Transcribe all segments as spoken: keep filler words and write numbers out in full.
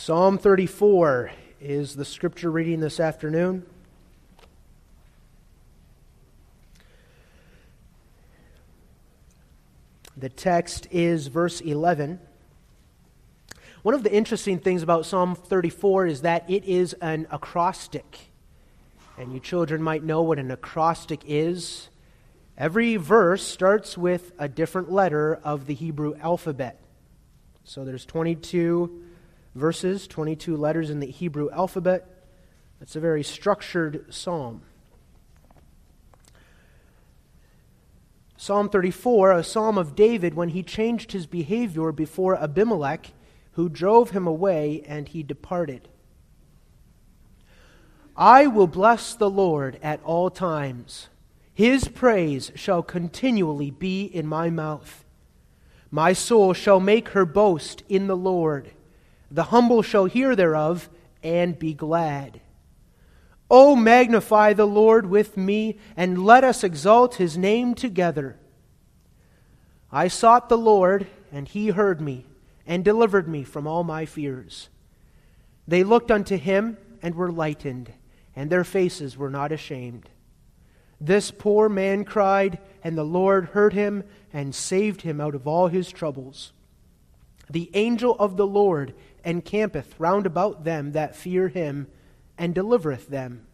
Psalm thirty-four is the scripture reading this afternoon. The text is verse eleven. One of the interesting things about Psalm thirty-four is that it is an acrostic. And you children might know what an acrostic is. Every verse starts with a different letter of the Hebrew alphabet. So there's twenty-two verses, twenty-two letters in the Hebrew alphabet. That's a very structured psalm. Psalm thirty-four, a psalm of David when he changed his behavior before Abimelech, who drove him away, and he departed. I will bless the Lord at all times. His praise shall continually be in my mouth. My soul shall make her boast in the Lord. The humble shall hear thereof and be glad. O magnify the Lord with me, and let us exalt his name together. I sought the Lord, and he heard me, and delivered me from all my fears. They looked unto him, and were lightened, and their faces were not ashamed. This poor man cried, and the Lord heard him, and saved him out of all his troubles. The angel of the Lord encampeth round about them that fear him, and delivereth them.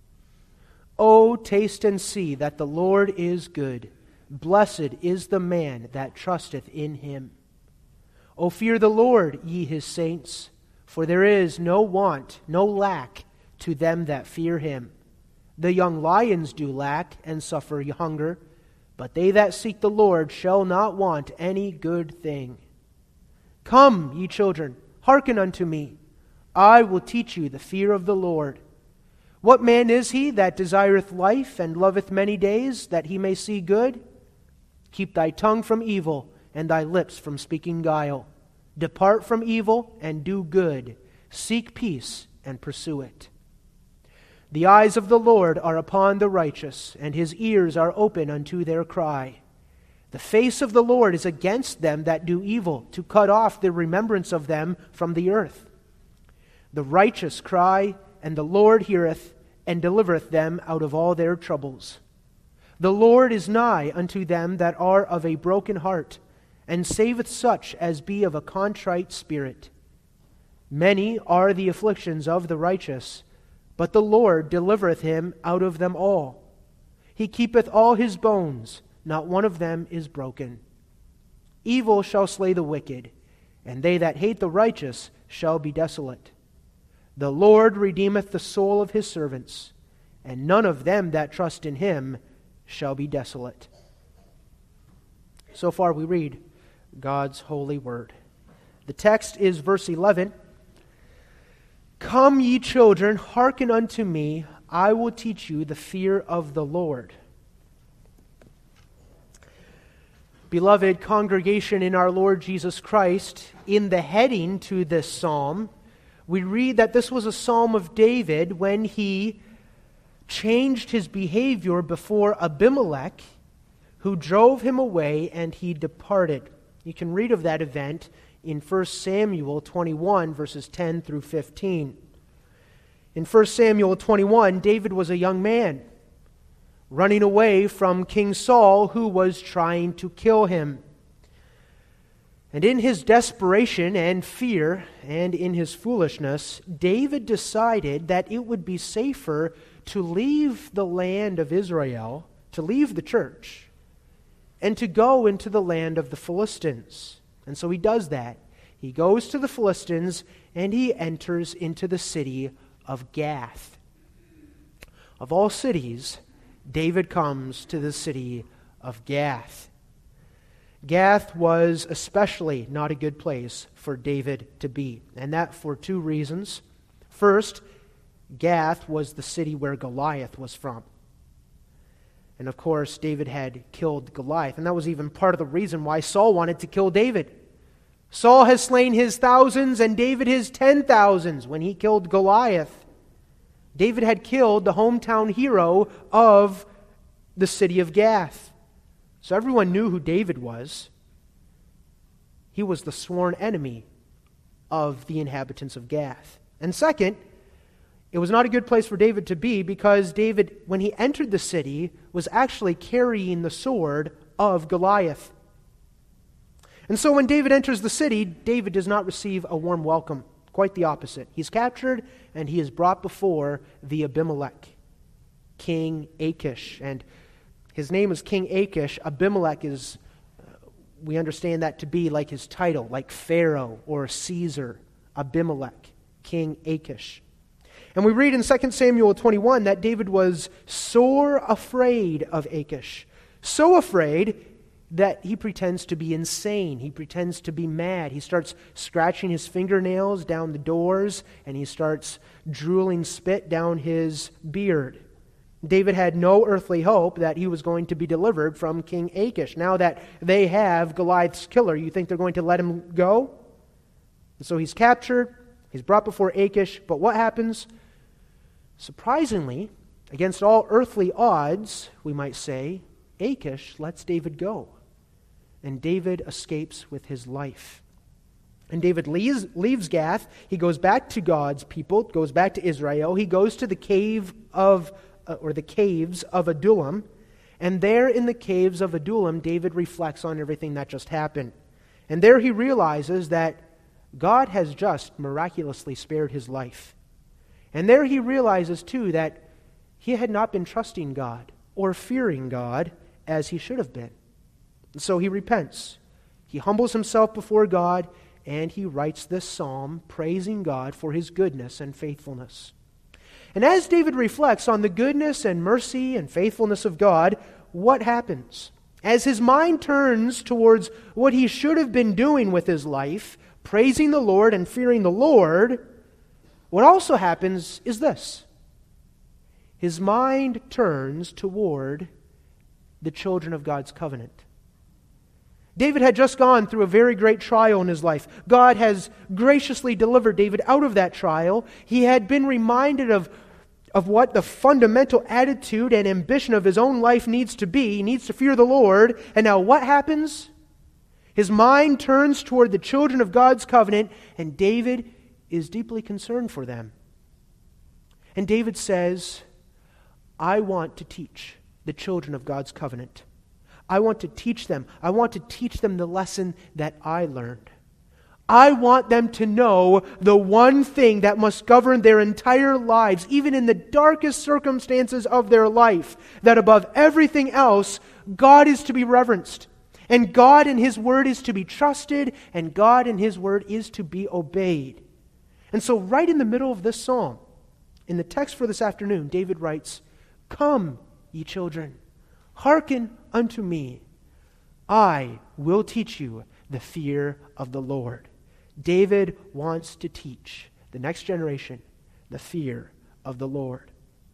O taste and see that the Lord is good. Blessed is the man that trusteth in him. O fear the Lord, ye his saints, for there is no want, no lack to them that fear him. The young lions do lack and suffer hunger, but they that seek the Lord shall not want any good thing. Come, ye children, hearken unto me. I will teach you the fear of the Lord. What man is he that desireth life and loveth many days, that he may see good? Keep thy tongue from evil, and thy lips from speaking guile. Depart from evil and do good. Seek peace and pursue it. The eyes of the Lord are upon the righteous, and his ears are open unto their cry. The face of the Lord is against them that do evil, to cut off the remembrance of them from the earth. The righteous cry, and the Lord heareth, and delivereth them out of all their troubles. The Lord is nigh unto them that are of a broken heart, and saveth such as be of a contrite spirit. Many are the afflictions of the righteous, but the Lord delivereth him out of them all. He keepeth all his bones, not one of them is broken. Evil shall slay the wicked, and they that hate the righteous shall be desolate. The Lord redeemeth the soul of his servants, and none of them that trust in him shall be desolate. So far we read God's holy word. The text is verse eleven. Come, ye children, hearken unto me, I will teach you the fear of the Lord. Beloved congregation in our Lord Jesus Christ, in the heading to this psalm, we read that this was a psalm of David when he changed his behavior before Abimelech, who drove him away, and he departed. You can read of that event in First Samuel twenty-one, verses ten through fifteen. In First Samuel twenty-one, David was a young man running away from King Saul, who was trying to kill him. And in his desperation and fear, and in his foolishness, David decided that it would be safer to leave the land of Israel, to leave the church, and to go into the land of the Philistines. And so he does that. He goes to the Philistines, and he enters into the city of Gath. Of all cities, David comes to the city of Gath. Gath was especially not a good place for David to be, and that for two reasons. First, Gath was the city where Goliath was from. And of course, David had killed Goliath, and that was even part of the reason why Saul wanted to kill David. Saul has slain his thousands, and David his ten thousands when he killed Goliath. David had killed the hometown hero of the city of Gath. So everyone knew who David was. He was the sworn enemy of the inhabitants of Gath. And second, it was not a good place for David to be because David, when he entered the city, was actually carrying the sword of Goliath. And so when David enters the city, David does not receive a warm welcome. Quite the opposite. He's captured and he is brought before the Abimelech, King Achish. And his name is King Achish. Abimelech is, uh, we understand that to be like his title, like Pharaoh or Caesar. Abimelech, King Achish. And we read in Second Samuel twenty-one that David was sore afraid of Achish. So afraid that he pretends to be insane. He pretends to be mad. He starts scratching his fingernails down the doors, and he starts drooling spit down his beard. David had no earthly hope that he was going to be delivered from King Achish. Now that they have Goliath's killer, you think they're going to let him go? And so he's captured, he's brought before Achish, but what happens? Surprisingly, against all earthly odds, we might say, Achish lets David go. And David escapes with his life. And David leaves, leaves Gath. He goes back to God's people, goes back to Israel. He goes to the cave of, uh, or the caves of Adullam. And there in the caves of Adullam, David reflects on everything that just happened. And there he realizes that God has just miraculously spared his life. And there he realizes, too, that he had not been trusting God or fearing God as he should have been. And so he repents. He humbles himself before God, and he writes this psalm praising God for his goodness and faithfulness. And as David reflects on the goodness and mercy and faithfulness of God, what happens? As his mind turns towards what he should have been doing with his life, praising the Lord and fearing the Lord, what also happens is this. His mind turns toward the children of God's covenant. David had just gone through a very great trial in his life. God has graciously delivered David out of that trial. He had been reminded of, of what the fundamental attitude and ambition of his own life needs to be. He needs to fear the Lord. And now what happens? His mind turns toward the children of God's covenant, and David is deeply concerned for them. And David says, I want to teach the children of God's covenant. I want to teach them. I want to teach them the lesson that I learned. I want them to know the one thing that must govern their entire lives, even in the darkest circumstances of their life, that above everything else, God is to be reverenced. And God and His Word is to be trusted, and God and His Word is to be obeyed. And so right in the middle of this psalm, in the text for this afternoon, David writes, Come, ye children, hearken unto me. I will teach you the fear of the Lord. David wants to teach the next generation the fear of the Lord.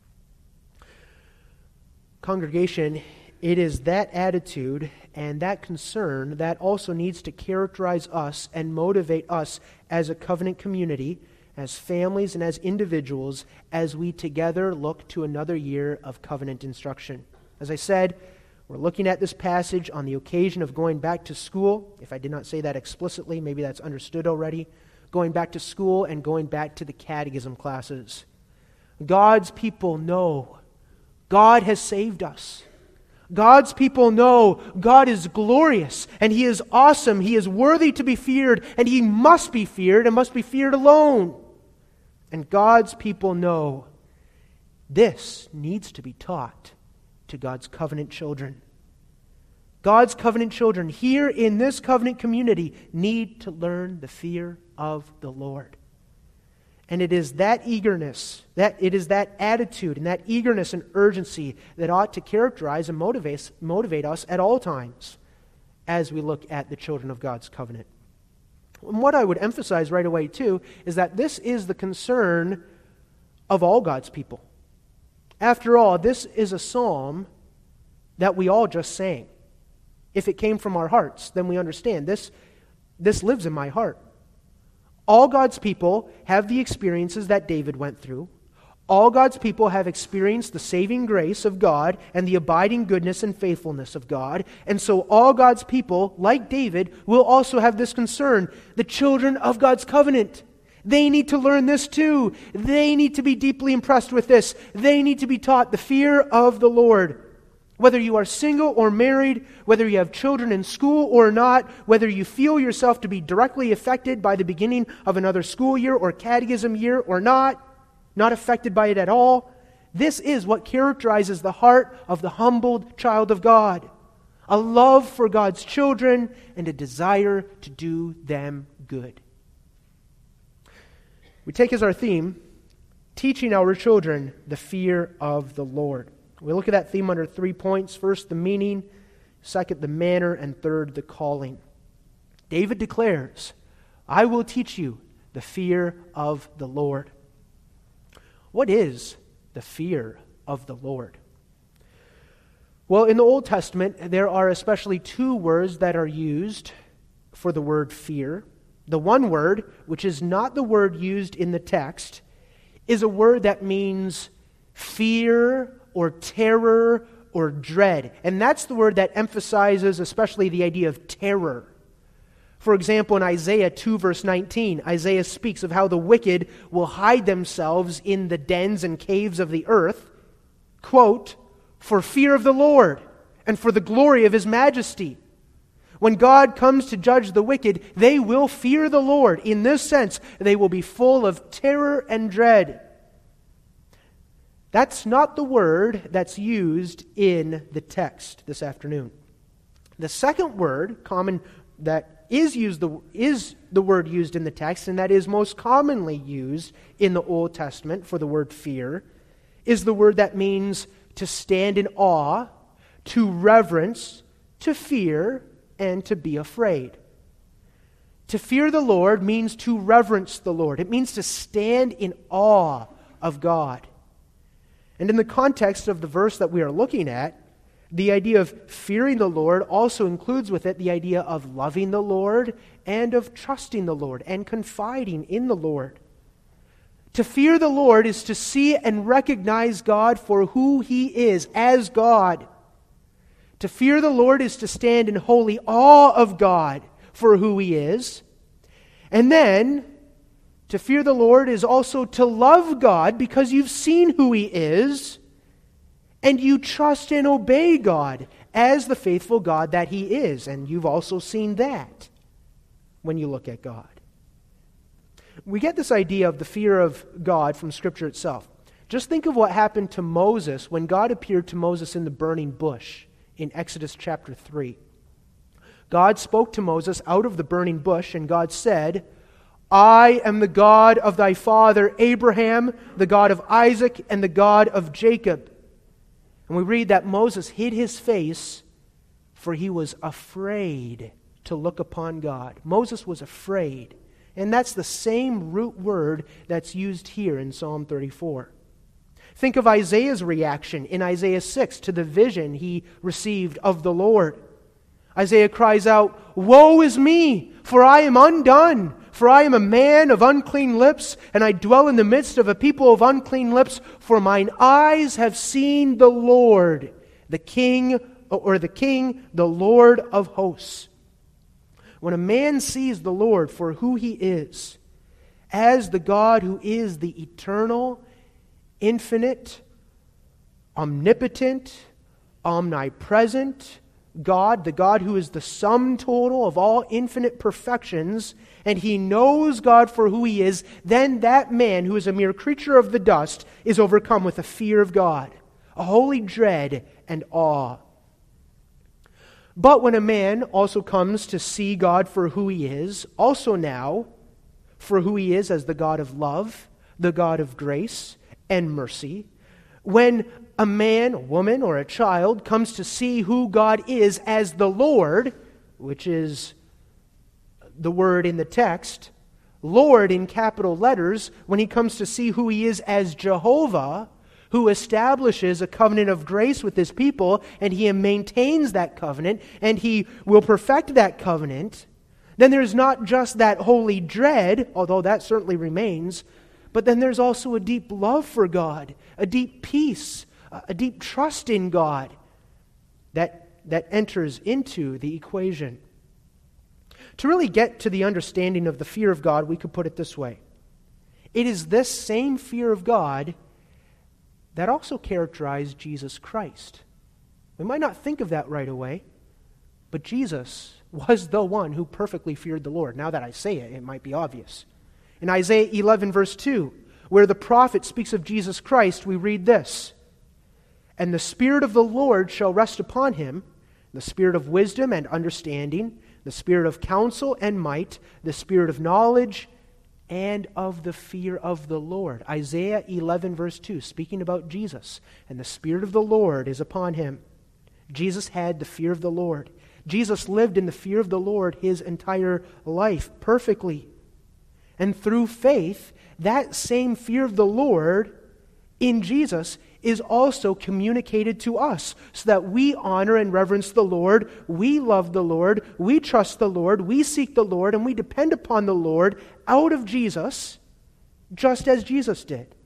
Congregation, it is that attitude and that concern that also needs to characterize us and motivate us as a covenant community, as families and as individuals, as we together look to another year of covenant instruction. As I said, we're looking at this passage on the occasion of going back to school. If I did not say that explicitly, maybe that's understood already. Going back to school and going back to the catechism classes. God's people know God has saved us. God's people know God is glorious and He is awesome. He is worthy to be feared, and He must be feared and must be feared alone. And God's people know this needs to be taught to God's covenant children. God's covenant children here in this covenant community need to learn the fear of the Lord. And it is that eagerness, that it is that attitude and that eagerness and urgency that ought to characterize and motivate, motivate us at all times as we look at the children of God's covenant. And what I would emphasize right away too is that this is the concern of all God's people. After all, this is a psalm that we all just sang. If it came from our hearts, then we understand this, this lives in my heart. All God's people have the experiences that David went through. All God's people have experienced the saving grace of God and the abiding goodness and faithfulness of God. And so all God's people, like David, will also have this concern. The children of God's covenant. They need to learn this too. They need to be deeply impressed with this. They need to be taught the fear of the Lord. Whether you are single or married, whether you have children in school or not, whether you feel yourself to be directly affected by the beginning of another school year or catechism year or not, not affected by it at all, this is what characterizes the heart of the humbled child of God. A love for God's children and a desire to do them good. We take as our theme, teaching our children the fear of the Lord. We look at that theme under three points. First, the meaning. Second, the manner. And third, the calling. David declares, I will teach you the fear of the Lord. What is the fear of the Lord? Well, in the Old Testament, there are especially two words that are used for the word fear. The one word, which is not the word used in the text, is a word that means fear or terror or dread. And that's the word that emphasizes especially the idea of terror. For example, in Isaiah two, verse nineteen, Isaiah speaks of how the wicked will hide themselves in the dens and caves of the earth, quote, for fear of the Lord and for the glory of His majesty. When God comes to judge the wicked, they will fear the Lord. In this sense, they will be full of terror and dread. That's not the word that's used in the text this afternoon. The second word, common, that is used the is the word used in the text, and that is most commonly used in the Old Testament for the word fear, is the word that means to stand in awe, to reverence, to fear, and to be afraid. To fear the Lord means to reverence the Lord. It means to stand in awe of God. And in the context of the verse that we are looking at, the idea of fearing the Lord also includes with it the idea of loving the Lord and of trusting the Lord and confiding in the Lord. To fear the Lord is to see and recognize God for who He is as God. To fear the Lord is to stand in holy awe of God for who He is. And then, to fear the Lord is also to love God because you've seen who He is, and you trust and obey God as the faithful God that He is. And you've also seen that when you look at God. We get this idea of the fear of God from Scripture itself. Just think of what happened to Moses when God appeared to Moses in the burning bush in Exodus chapter three. God spoke to Moses out of the burning bush, and God said, I am the God of thy father Abraham, the God of Isaac, and the God of Jacob. And we read that Moses hid his face, for he was afraid to look upon God. Moses was afraid. And that's the same root word that's used here in Psalm thirty-four. Think of Isaiah's reaction in Isaiah six to the vision he received of the Lord. Isaiah cries out, Woe is me, for I am undone, for I am a man of unclean lips, and I dwell in the midst of a people of unclean lips, for mine eyes have seen the Lord, the King, or the King, the Lord of hosts. When a man sees the Lord for who He is, as the God who is the eternal, infinite, omnipotent, omnipresent God, the God who is the sum total of all infinite perfections, and he knows God for who He is, then that man who is a mere creature of the dust is overcome with a fear of God, a holy dread and awe. But when a man also comes to see God for who He is, also now for who He is as the God of love, the God of grace and mercy, when a man, a woman, or a child comes to see who God is as the Lord, which is the word in the text, Lord in capital letters, when he comes to see who He is as Jehovah, who establishes a covenant of grace with His people, and He maintains that covenant, and He will perfect that covenant, then there's not just that holy dread, although that certainly remains, But then there's also a deep love for God, a deep peace, a deep trust in God that, that enters into the equation. To really get to the understanding of the fear of God, we could put it this way. It is this same fear of God that also characterized Jesus Christ. We might not think of that right away, but Jesus was the one who perfectly feared the Lord. Now that I say it, it might be obvious. In Isaiah eleven, verse two, where the prophet speaks of Jesus Christ, we read this, "And the Spirit of the Lord shall rest upon him, the Spirit of wisdom and understanding, the Spirit of counsel and might, the Spirit of knowledge and of the fear of the Lord." Isaiah eleven, verse two, speaking about Jesus. "And the Spirit of the Lord is upon him." Jesus had the fear of the Lord. Jesus lived in the fear of the Lord his entire life perfectly. And through faith, that same fear of the Lord in Jesus is also communicated to us, so that we honor and reverence the Lord, we love the Lord, we trust the Lord, we seek the Lord, and we depend upon the Lord out of Jesus, just as Jesus did.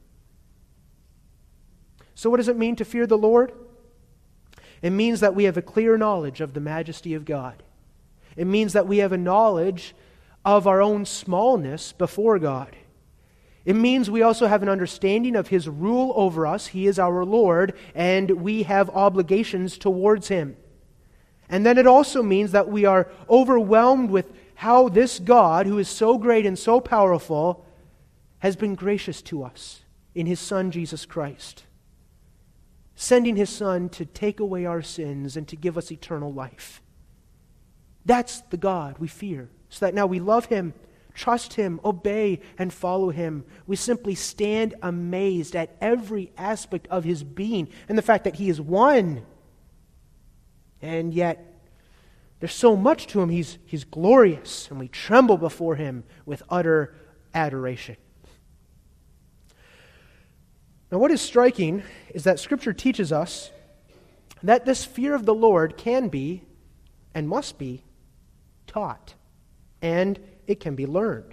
So what does it mean to fear the Lord? It means that we have a clear knowledge of the majesty of God. It means that we have a knowledge of our own smallness before God. It means we also have an understanding of His rule over us. He is our Lord, and we have obligations towards Him. And then it also means that we are overwhelmed with how this God, who is so great and so powerful, has been gracious to us in His Son, Jesus Christ, sending His Son to take away our sins and to give us eternal life. That's the God we fear, so that now we love Him, trust Him, obey, and follow Him. We simply stand amazed at every aspect of His being and the fact that He is one. And yet, there's so much to Him. He's, he's glorious, and we tremble before Him with utter adoration. Now, what is striking is that Scripture teaches us that this fear of the Lord can be and must be taught, and it can be learned.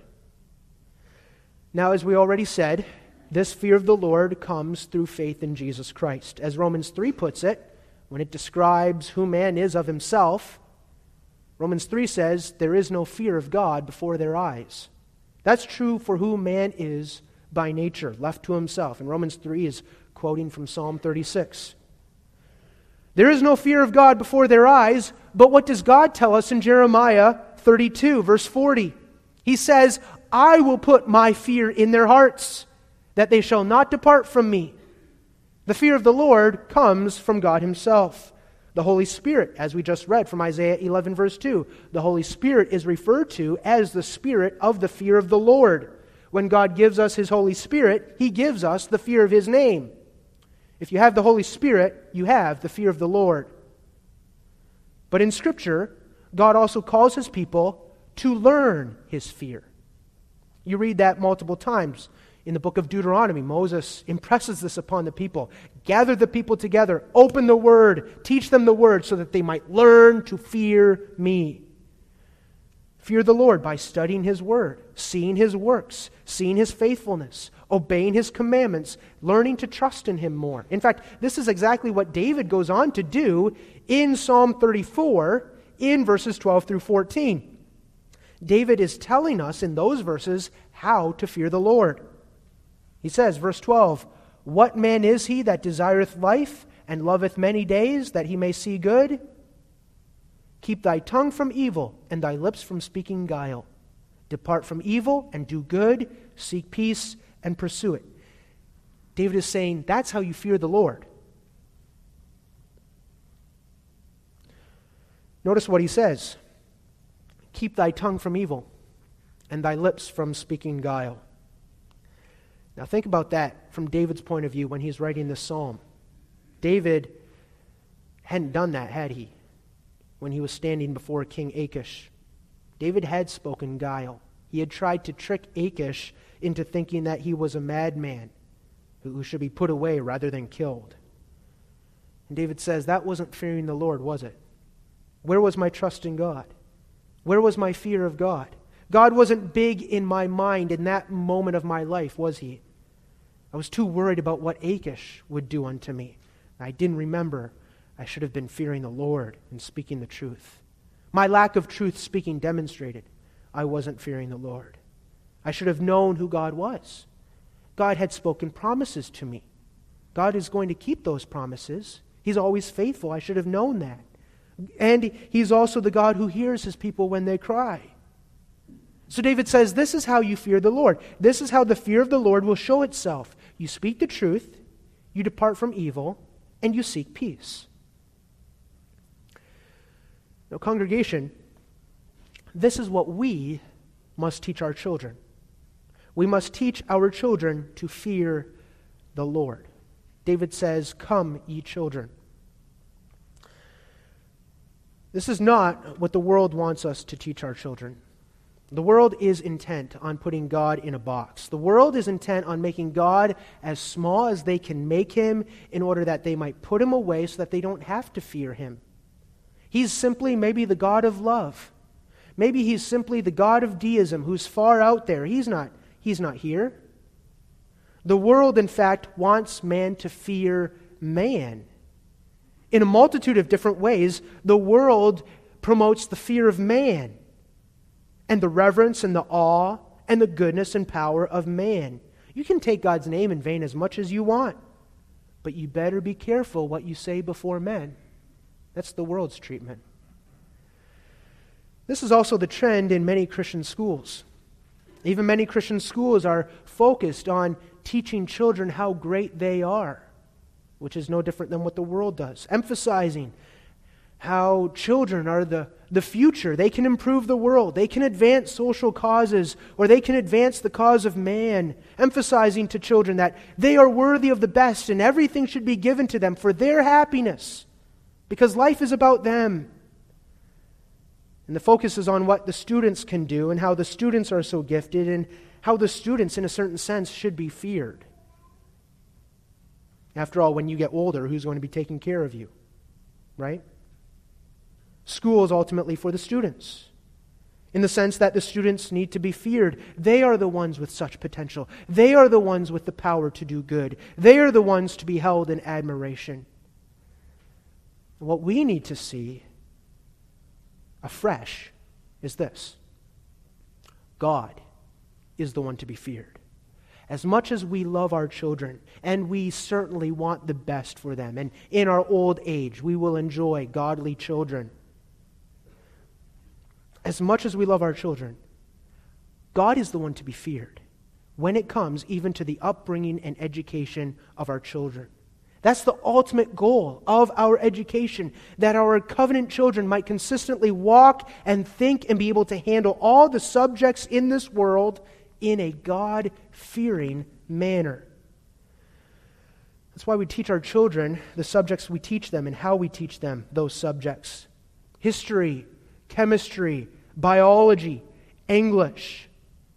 Now, as we already said, this fear of the Lord comes through faith in Jesus Christ. As Romans three puts it, when it describes who man is of himself, Romans three says, there is no fear of God before their eyes. That's true for who man is by nature, left to himself. And Romans three is quoting from Psalm thirty-six. There is no fear of God before their eyes, but what does God tell us in Jeremiah thirty-two, verse forty? He says, I will put my fear in their hearts, that they shall not depart from me. The fear of the Lord comes from God Himself. The Holy Spirit, as we just read from Isaiah eleven, verse two, the Holy Spirit is referred to as the Spirit of the fear of the Lord. When God gives us His Holy Spirit, He gives us the fear of His name. If you have the Holy Spirit, you have the fear of the Lord. But in Scripture, God also calls His people to learn His fear. You read that multiple times. In the book of Deuteronomy, Moses impresses this upon the people. Gather the people together, open the Word, teach them the Word so that they might learn to fear me. Fear the Lord by studying His Word, seeing His works, seeing His faithfulness, obeying His commandments, learning to trust in Him more. In fact, this is exactly what David goes on to do in Psalm thirty-four in verses twelve through fourteen. David is telling us in those verses how to fear the Lord. He says, verse twelve, What man is he that desireth life and loveth many days, that he may see good? Keep thy tongue from evil and thy lips from speaking guile. Depart from evil and do good, seek peace and pursue it. David is saying that's how you fear the Lord. Notice what he says. Keep thy tongue from evil and thy lips from speaking guile. Now think about that from David's point of view when he's writing this psalm. David hadn't done that, had he? When he was standing before King Achish. David had spoken guile. He had tried to trick Achish into thinking that he was a madman who should be put away rather than killed. And David says, that wasn't fearing the Lord, was it? Where was my trust in God? Where was my fear of God? God wasn't big in my mind in that moment of my life, was He? I was too worried about what Achish would do unto me. I didn't remember I should have been fearing the Lord and speaking the truth. My lack of truth speaking demonstrated I wasn't fearing the Lord. I should have known who God was. God had spoken promises to me. God is going to keep those promises. He's always faithful. I should have known that. And He's also the God who hears His people when they cry. So David says, this is how you fear the Lord. This is how the fear of the Lord will show itself. You speak the truth, you depart from evil, and you seek peace. Now, congregation, this is what we must teach our children. We must teach our children to fear the Lord. David says, come, ye children. This is not what the world wants us to teach our children. The world is intent on putting God in a box. The world is intent on making God as small as they can make Him in order that they might put Him away so that they don't have to fear Him. He's simply maybe the God of love. Maybe He's simply the God of deism who's far out there. He's not, he's not here. The world, in fact, wants man to fear man. In a multitude of different ways, the world promotes the fear of man and the reverence and the awe and the goodness and power of man. You can take God's name in vain as much as you want, but you better be careful what you say before men. That's the world's treatment. This is also the trend in many Christian schools. Even many Christian schools are focused on teaching children how great they are, which is no different than what the world does, emphasizing how children are the, the future. They can improve the world. They can advance social causes, or they can advance the cause of man, emphasizing to children that they are worthy of the best and everything should be given to them for their happiness, because life is about them. And the focus is on what the students can do and how the students are so gifted and how the students, in a certain sense, should be feared. After all, when you get older, who's going to be taking care of you? Right? School is ultimately for the students, in the sense that the students need to be feared. They are the ones with such potential. They are the ones with the power to do good. They are the ones to be held in admiration. What we need to see afresh is this: God is the one to be feared. As much as we love our children, and we certainly want the best for them, and in our old age we will enjoy godly children, as much as we love our children, God is the one to be feared when it comes even to the upbringing and education of our children. That's the ultimate goal of our education, that our covenant children might consistently walk and think and be able to handle all the subjects in this world in a God-fearing manner. That's why we teach our children the subjects we teach them and how we teach them those subjects. History, chemistry, biology, English,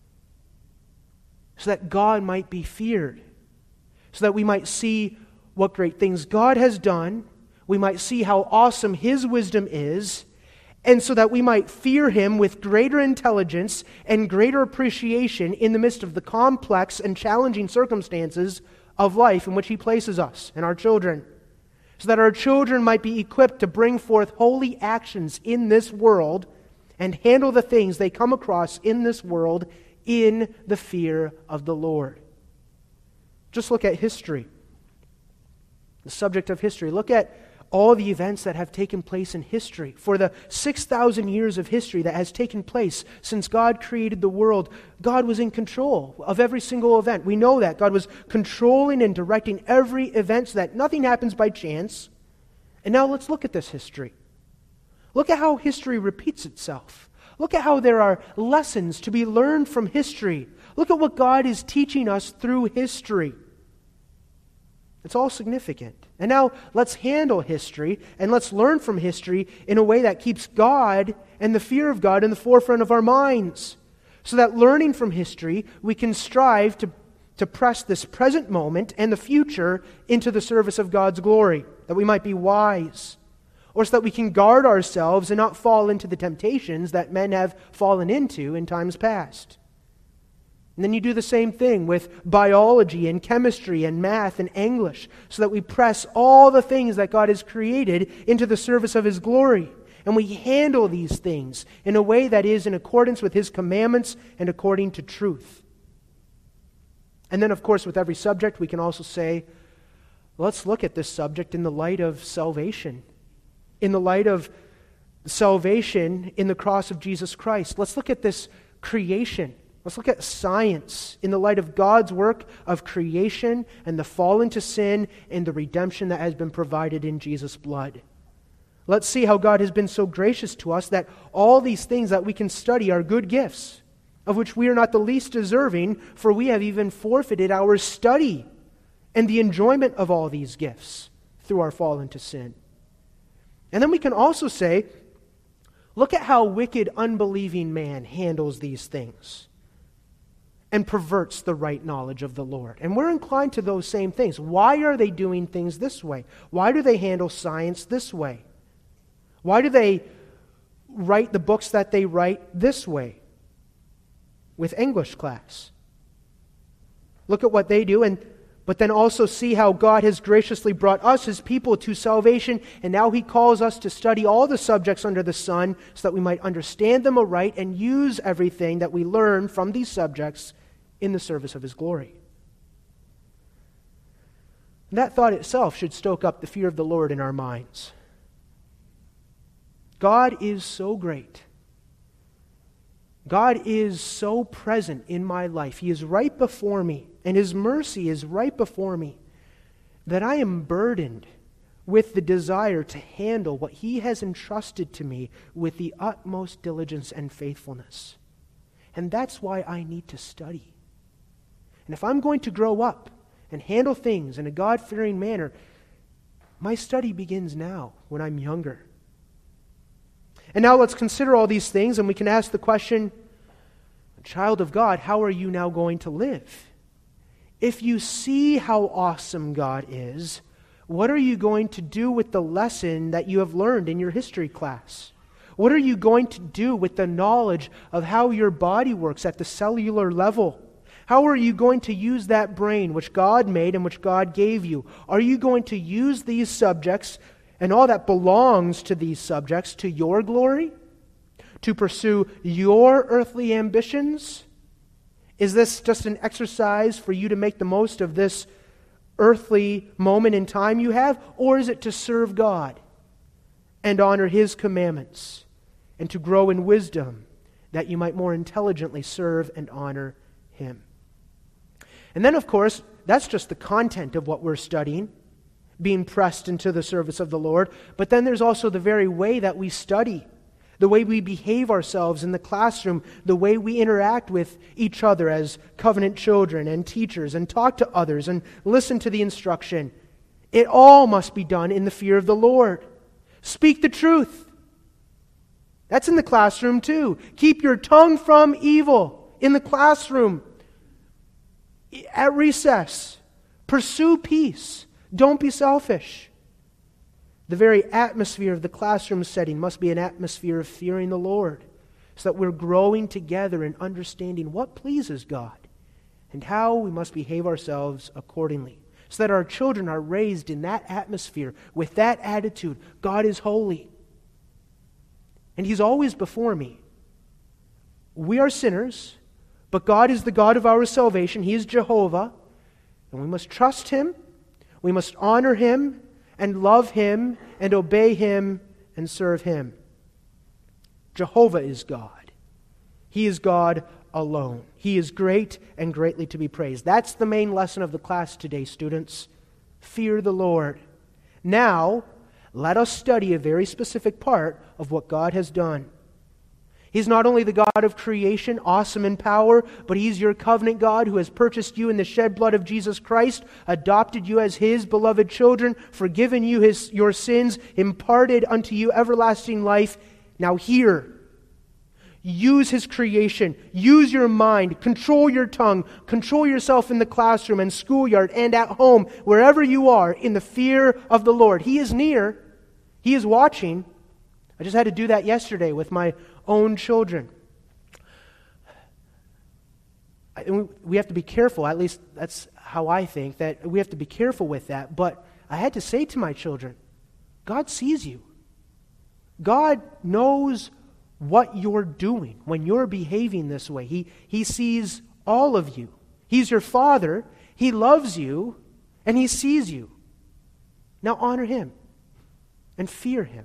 so that God might be feared, so that we might see what great things God has done, we might see how awesome His wisdom is, and so that we might fear Him with greater intelligence and greater appreciation in the midst of the complex and challenging circumstances of life in which He places us and our children, so that our children might be equipped to bring forth holy actions in this world and handle the things they come across in this world in the fear of the Lord. Just look at history. The subject of history. Look at all the events that have taken place in history. For the six thousand years of history that has taken place since God created the world, God was in control of every single event. We know that. God was controlling and directing every event so that nothing happens by chance. And now let's look at this history. Look at how history repeats itself. Look at how there are lessons to be learned from history. Look at what God is teaching us through history. It's all significant. And now let's handle history and let's learn from history in a way that keeps God and the fear of God in the forefront of our minds. So that learning from history, we can strive to, to press this present moment and the future into the service of God's glory, that we might be wise, or so that we can guard ourselves and not fall into the temptations that men have fallen into in times past. And then you do the same thing with biology and chemistry and math and English, so that we press all the things that God has created into the service of His glory. And we handle these things in a way that is in accordance with His commandments and according to truth. And then, of course, with every subject, we can also say, let's look at this subject in the light of salvation, in the light of salvation in the cross of Jesus Christ. Let's look at this creation. Let's look at science in the light of God's work of creation and the fall into sin and the redemption that has been provided in Jesus' blood. Let's see how God has been so gracious to us that all these things that we can study are good gifts, of which we are not the least deserving, for we have even forfeited our study and the enjoyment of all these gifts through our fall into sin. And then we can also say, look at how wicked, unbelieving man handles these things and perverts the right knowledge of the Lord. And we're inclined to those same things. Why are they doing things this way? Why do they handle science this way? Why do they write the books that they write this way with English class? Look at what they do, and but then also see how God has graciously brought us, His people, to salvation, and now He calls us to study all the subjects under the sun so that we might understand them aright and use everything that we learn from these subjects in the service of His glory. And that thought itself should stoke up the fear of the Lord in our minds. God is so great. God is so present in my life. He is right before me, and His mercy is right before me, that I am burdened with the desire to handle what He has entrusted to me with the utmost diligence and faithfulness. And that's why I need to study. And if I'm going to grow up and handle things in a God-fearing manner, my study begins now, when I'm younger. And now let's consider all these things, and we can ask the question, child of God, how are you now going to live? If you see how awesome God is, what are you going to do with the lesson that you have learned in your history class? What are you going to do with the knowledge of how your body works at the cellular level? How are you going to use that brain which God made and which God gave you? Are you going to use these subjects and all that belongs to these subjects to your glory? To pursue your earthly ambitions? Is this just an exercise for you to make the most of this earthly moment in time you have? Or is it to serve God and honor His commandments and to grow in wisdom that you might more intelligently serve and honor Him? And then, of course, that's just the content of what we're studying, being pressed into the service of the Lord. But then there's also the very way that we study, the way we behave ourselves in the classroom, the way we interact with each other as covenant children and teachers and talk to others and listen to the instruction. It all must be done in the fear of the Lord. Speak the truth. That's in the classroom too. Keep your tongue from evil in the classroom. At recess, pursue peace. Don't be selfish. The very atmosphere of the classroom setting must be an atmosphere of fearing the Lord, so that we're growing together in understanding what pleases God and how we must behave ourselves accordingly, so that our children are raised in that atmosphere with that attitude. God is holy, and He's always before me. We are sinners, but God is the God of our salvation. He is Jehovah, and we must trust Him. We must honor Him and love Him and obey Him and serve Him. Jehovah is God. He is God alone. He is great and greatly to be praised. That's the main lesson of the class today, students. Fear the Lord. Now, let us study a very specific part of what God has done. He's not only the God of creation, awesome in power, but He's your covenant God who has purchased you in the shed blood of Jesus Christ, adopted you as His beloved children, forgiven you his, your sins, imparted unto you everlasting life. Now hear, use His creation, use your mind, control your tongue, control yourself in the classroom and schoolyard and at home, wherever you are, in the fear of the Lord. He is near. He is watching. I just had to do that yesterday with my own children. And we have to be careful, at least that's how I think, that we have to be careful with that. But I had to say to my children, God sees you. God knows what you're doing when you're behaving this way. He, he sees all of you. He's your Father. He loves you, and He sees you. Now honor Him and fear Him.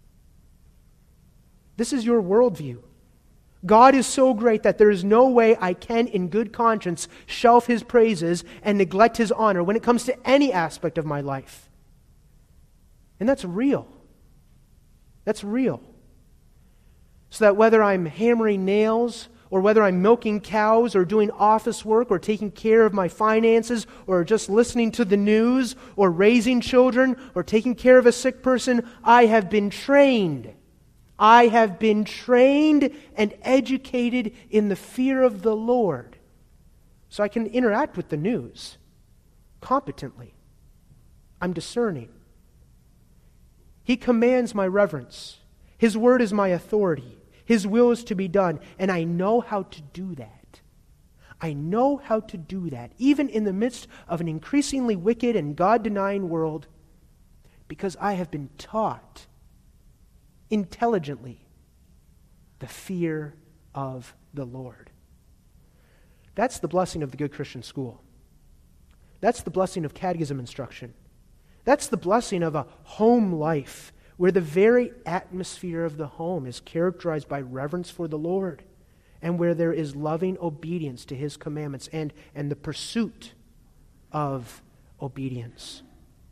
This is your worldview. God is so great that there is no way I can, in good conscience, shelf His praises and neglect His honor when it comes to any aspect of my life. And that's real. That's real. So that whether I'm hammering nails, or whether I'm milking cows, or doing office work, or taking care of my finances, or just listening to the news, or raising children, or taking care of a sick person, I have been trained. I have been trained and educated in the fear of the Lord, so I can interact with the news competently. I'm discerning. He commands my reverence. His word is my authority. His will is to be done, and I know how to do that. I know how to do that, even in the midst of an increasingly wicked and God-denying world, because I have been taught intelligently the fear of the Lord. That's the blessing of the Good Christian School. That's the blessing of catechism instruction. That's the blessing of a home life where the very atmosphere of the home is characterized by reverence for the Lord, and where there is loving obedience to His commandments and, and the pursuit of obedience.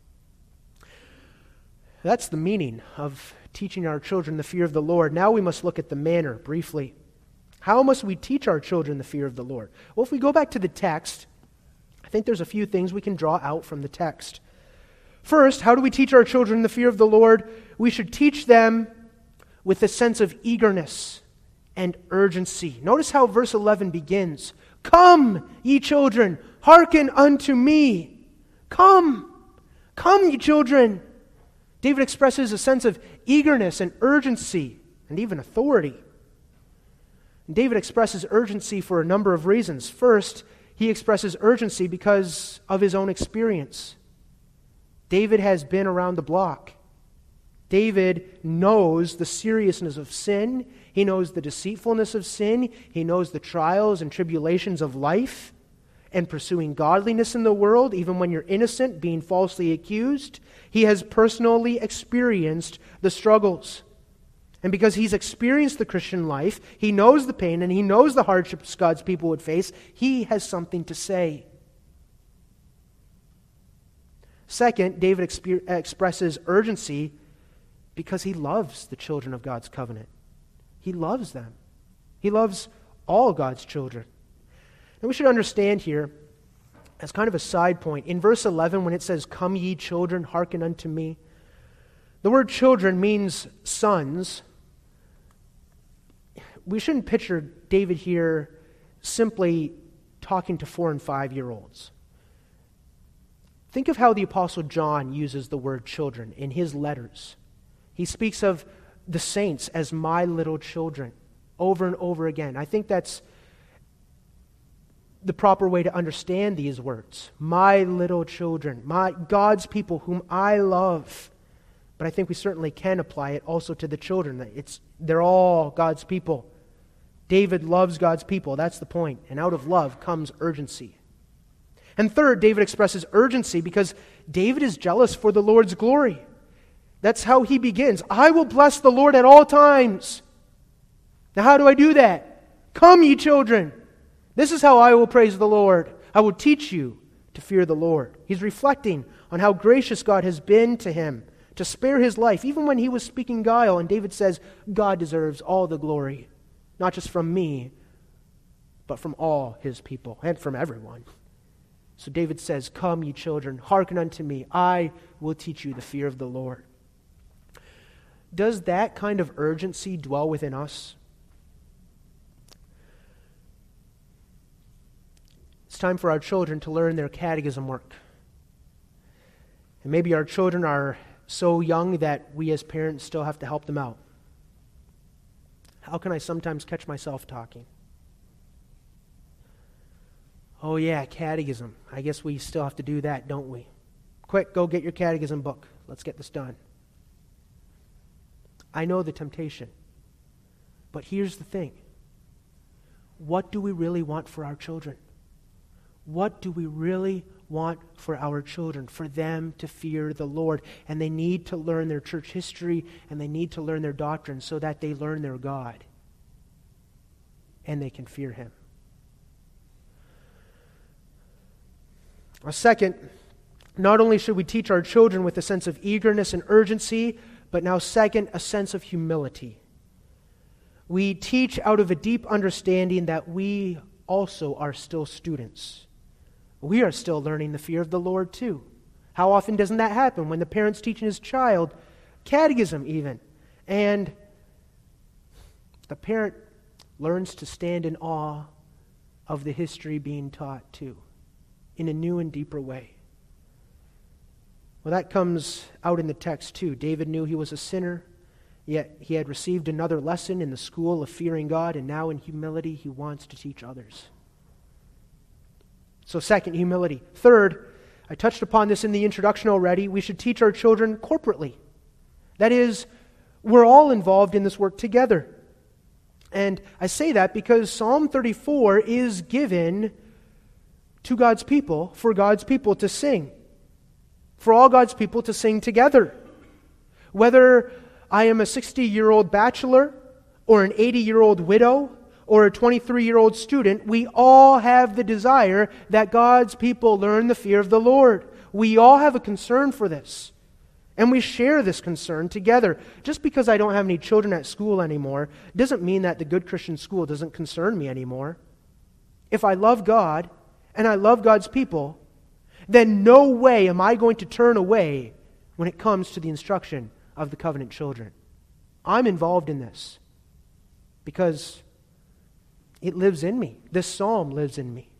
That's the meaning of teaching our children the fear of the Lord. Now we must look at the manner briefly. How must we teach our children the fear of the Lord? Well, if we go back to the text, I think there's a few things we can draw out from the text. First, how do we teach our children the fear of the Lord? We should teach them with a sense of eagerness and urgency. Notice how verse eleven begins. Come, ye children, hearken unto me. Come, come, ye children. David expresses a sense of eagerness and urgency and even authority. And David expresses urgency for a number of reasons. First, he expresses urgency because of his own experience. David has been around the block. David knows the seriousness of sin. He knows the deceitfulness of sin. He knows the trials and tribulations of life and pursuing godliness in the world, even when you're innocent, being falsely accused. He has personally experienced the struggles. And because he's experienced the Christian life, he knows the pain and he knows the hardships God's people would face, he has something to say. Second, David exp- expresses urgency because he loves the children of God's covenant. He loves them. He loves all God's children. And we should understand here, as kind of a side point, in verse eleven, when it says, Come ye children, hearken unto me, the word children means sons. We shouldn't picture David here simply talking to four and five-year-olds. Think of how the Apostle John uses the word children in his letters. He speaks of the saints as my little children over and over again. I think that's the proper way to understand these words. My little children, my God's people whom I love. But I think we certainly can apply it also to the children. It's, they're all God's people. David loves God's people. That's the point. And out of love comes urgency. And third, David expresses urgency because David is jealous for the Lord's glory. That's how he begins. I will bless the Lord at all times. Now how do I do that? Come, ye children. This is how I will praise the Lord. I will teach you to fear the Lord. He's reflecting on how gracious God has been to him to spare his life, even when he was speaking guile. And David says, God deserves all the glory, not just from me, but from all his people and from everyone. So David says, Come, ye children, hearken unto me. I will teach you the fear of the Lord. Does that kind of urgency dwell within us? It's time for our children to learn their catechism work. And maybe our children are so young that we as parents still have to help them out. How can I sometimes catch myself talking? Oh yeah, catechism. I guess we still have to do that, don't we? Quick, go get your catechism book. Let's get this done. I know the temptation. But here's the thing. What do we really want for our children? What do we really want for our children? For them to fear the Lord. And they need to learn their church history, and they need to learn their doctrine so that they learn their God. And they can fear Him. A second, not only should we teach our children with a sense of eagerness and urgency, but now second, a sense of humility. We teach out of a deep understanding that we also are still students. We are still learning the fear of the Lord too. How often doesn't that happen when the parent's teaching his child catechism even? And the parent learns to stand in awe of the history being taught too, in a new and deeper way. Well, that comes out in the text too. David knew he was a sinner, yet he had received another lesson in the school of fearing God, and now in humility he wants to teach others. So second, humility. Third, I touched upon this in the introduction already, we should teach our children corporately. That is, we're all involved in this work together. And I say that because Psalm thirty-four is given to God's people, for God's people to sing. For all God's people to sing together. Whether I am a sixty-year-old bachelor, or an eighty-year-old widow, or a twenty-three-year-old student, we all have the desire that God's people learn the fear of the Lord. We all have a concern for this. And we share this concern together. Just because I don't have any children at school anymore doesn't mean that the good Christian school doesn't concern me anymore. If I love God and I love God's people, then no way am I going to turn away when it comes to the instruction of the covenant children. I'm involved in this because it lives in me. This psalm lives in me.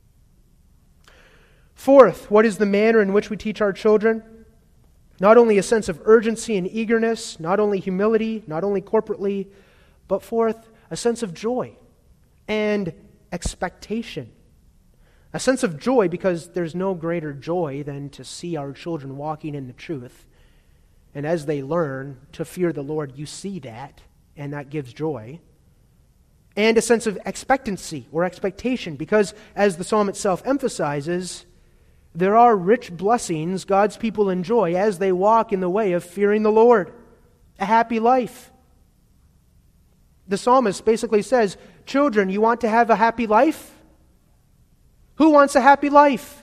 Fourth, what is the manner in which we teach our children? Not only a sense of urgency and eagerness, not only humility, not only corporately, but fourth, a sense of joy and expectation. A sense of joy because there's no greater joy than to see our children walking in the truth. And as they learn to fear the Lord, you see that, and that gives joy. And a sense of expectancy or expectation because, as the psalm itself emphasizes, there are rich blessings God's people enjoy as they walk in the way of fearing the Lord. A happy life. The psalmist basically says, children, you want to have a happy life? Who wants a happy life?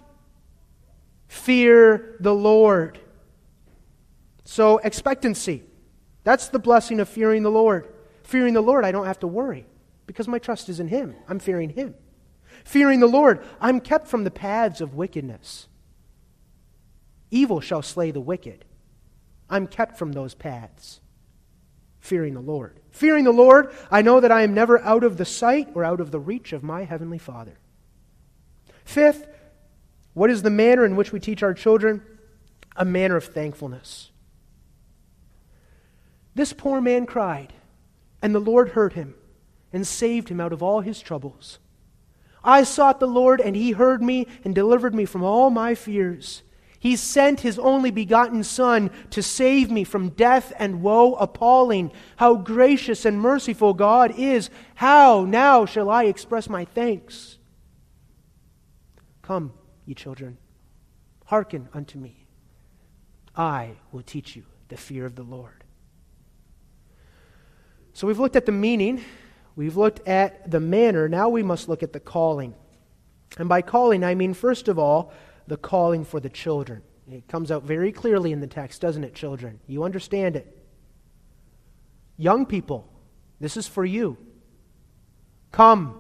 Fear the Lord. So, expectancy. That's the blessing of fearing the Lord. Fearing the Lord, I don't have to worry because my trust is in Him. I'm fearing Him. Fearing the Lord, I'm kept from the paths of wickedness. Evil shall slay the wicked. I'm kept from those paths. Fearing the Lord. Fearing the Lord, I know that I am never out of the sight or out of the reach of my Heavenly Father. Fifth, what is the manner in which we teach our children? A manner of thankfulness. This poor man cried, and the Lord heard him and saved him out of all his troubles. I sought the Lord, and He heard me and delivered me from all my fears. He sent His only begotten Son to save me from death and woe appalling. How gracious and merciful God is. How now shall I express my thanks? Come, ye children, hearken unto me. I will teach you the fear of the Lord. So we've looked at the meaning. We've looked at the manner. Now we must look at the calling. And by calling, I mean, first of all, the calling for the children. It comes out very clearly in the text, doesn't it, children? You understand it. Young people, this is for you. Come,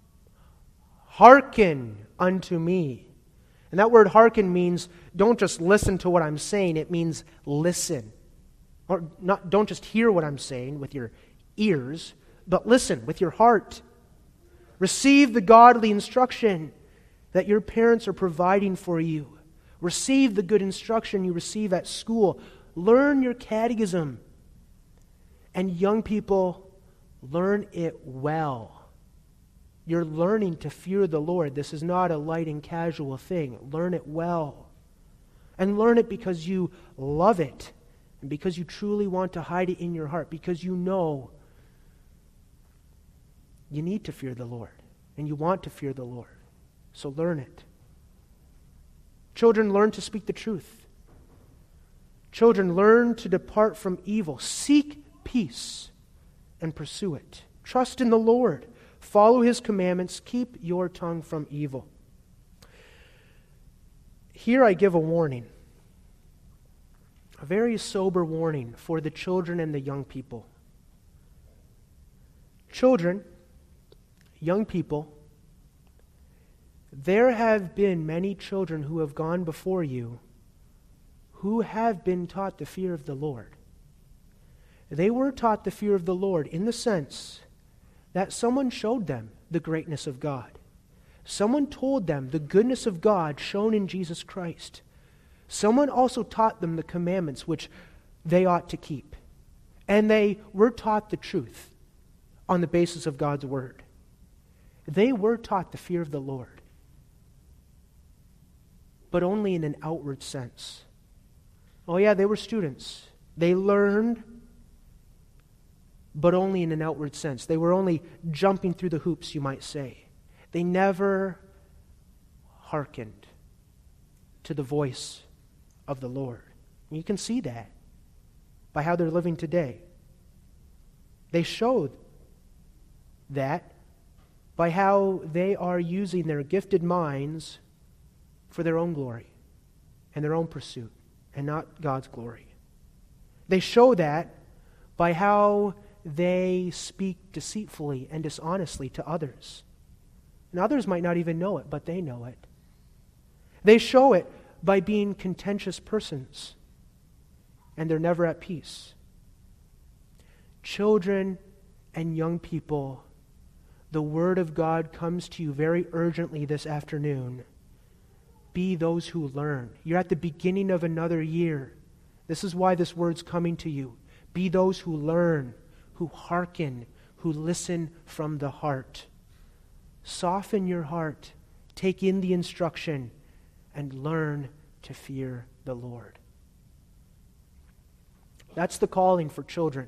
hearken unto me. And that word hearken means don't just listen to what I'm saying. It means listen. Or not, don't just hear what I'm saying with your ears, but listen with your heart. Receive the godly instruction that your parents are providing for you. Receive the good instruction you receive at school. Learn your catechism. And young people, learn it well. You're learning to fear the Lord. This is not a light and casual thing. Learn it well. And learn it because you love it, and because you truly want to hide it in your heart, because you know you need to fear the Lord, and you want to fear the Lord. So learn it. Children, learn to speak the truth. Children, learn to depart from evil. Seek peace and pursue it. Trust in the Lord. Follow His commandments. Keep your tongue from evil. Here I give a warning, a very sober warning for the children and the young people. Children, young people, there have been many children who have gone before you who have been taught the fear of the Lord. They were taught the fear of the Lord in the sense that someone showed them the greatness of God. Someone told them the goodness of God shown in Jesus Christ. Someone also taught them the commandments which they ought to keep. And they were taught the truth on the basis of God's word. They were taught the fear of the Lord, but only in an outward sense. Oh yeah, they were students. They learned, but only in an outward sense. They were only jumping through the hoops, you might say. They never hearkened to the voice of the Lord. And you can see that by how they're living today. They showed that by how they are using their gifted minds for their own glory and their own pursuit, and not God's glory. They show that by how they speak deceitfully and dishonestly to others. And others might not even know it, but they know it. They show it by being contentious persons, and they're never at peace. Children and young people, the Word of God comes to you very urgently this afternoon. Be those who learn. You're at the beginning of another year. This is why this word's coming to you. Be those who learn, who hearken, who listen from the heart. Soften your heart, take in the instruction, and learn to fear the Lord. That's the calling for children.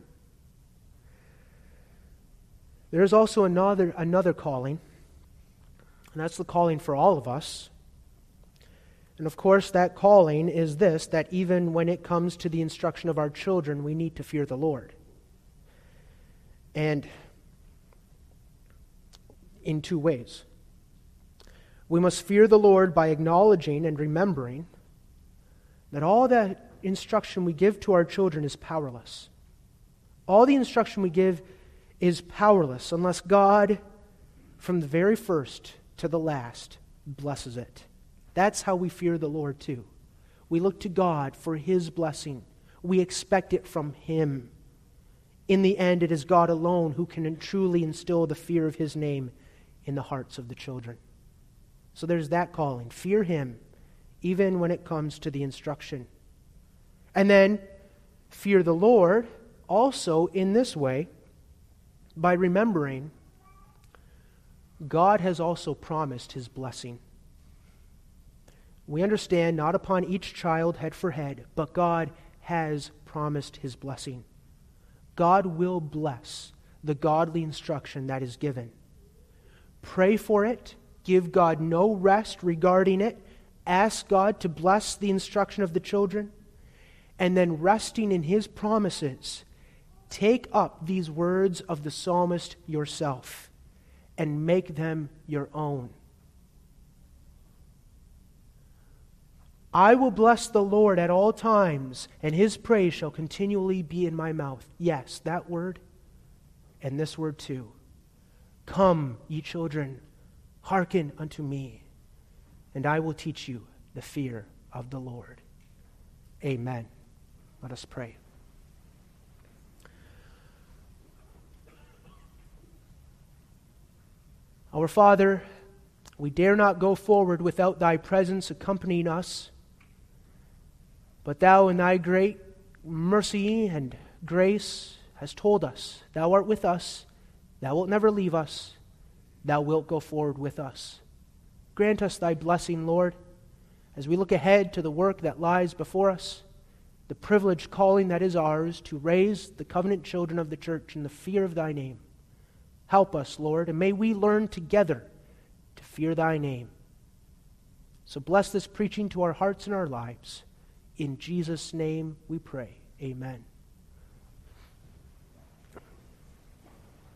There is also another, another calling, and that's the calling for all of us. And of course, that calling is this, that even when it comes to the instruction of our children, we need to fear the Lord. And in two ways. We must fear the Lord by acknowledging and remembering that all that instruction we give to our children is powerless. All the instruction we give is powerless unless God, from the very first to the last, blesses it. That's how we fear the Lord too. We look to God for His blessing. We expect it from Him. In the end, it is God alone who can truly instill the fear of His name in the hearts of the children. So there's that calling. Fear Him, even when it comes to the instruction. And then fear the Lord also in this way, by remembering God has also promised His blessing. We understand not upon each child head for head, but God has promised His blessing. God will bless the godly instruction that is given. Pray for it. Give God no rest regarding it. Ask God to bless the instruction of the children. And then resting in His promises, take up these words of the psalmist yourself and make them your own. I will bless the Lord at all times, and His praise shall continually be in my mouth. Yes, that word, and this word too. Come, ye children, hearken unto me, and I will teach you the fear of the Lord. Amen. Let us pray. Our Father, we dare not go forward without Thy presence accompanying us. But Thou in Thy great mercy and grace hast told us, Thou art with us, Thou wilt never leave us, thou wilt go forward with us. Grant us thy blessing, Lord, as we look ahead to the work that lies before us, the privileged calling that is ours to raise the covenant children of the church in the fear of thy name. Help us, Lord, and may we learn together to fear thy name. So bless this preaching to our hearts and our lives. In Jesus' name we pray. Amen.